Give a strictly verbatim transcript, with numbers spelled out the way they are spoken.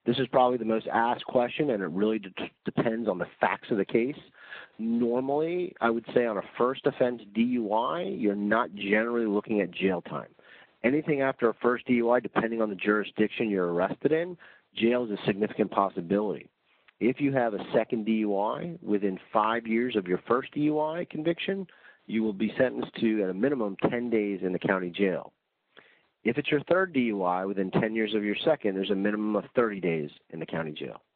This is probably the most asked question, and it really de depends on the facts of the case. Normally, I would say on a first offense D U I, you're not generally looking at jail time. Anything after a first D U I, depending on the jurisdiction you're arrested in, jail is a significant possibility. If you have a second D U I within five years of your first D U I conviction, you will be sentenced to, at a minimum, ten days in the county jail. If it's your third D U I within ten years of your second, there's a minimum of thirty days in the county jail.